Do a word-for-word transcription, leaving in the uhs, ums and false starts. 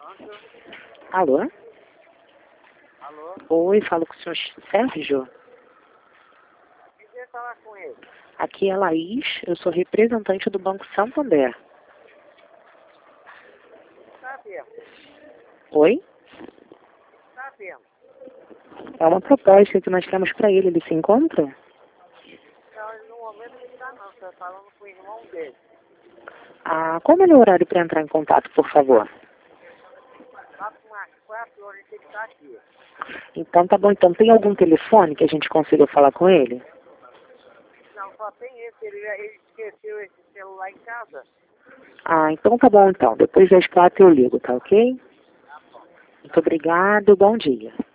Alô? Alô? Oi, falo com o senhor Sérgio. Quem quer falar com ele? Aqui é a Laís, eu sou representante do Banco Santander. Tá vendo? Oi? Tá vendo? É uma proposta que nós temos para ele, ele se encontra? Não, ele no momento ele tá não, você tá falando com o irmão dele. Ah, como é o horário para entrar em contato, por favor? Lá por umas quatro horas que ele tá aqui. Então tá bom, então tem algum telefone que a gente consiga falar com ele? Não, só tem esse, ele, ele esqueceu esse celular em casa. Ah, então tá bom então, depois das quatro eu ligo, tá ok? Muito obrigado, bom dia.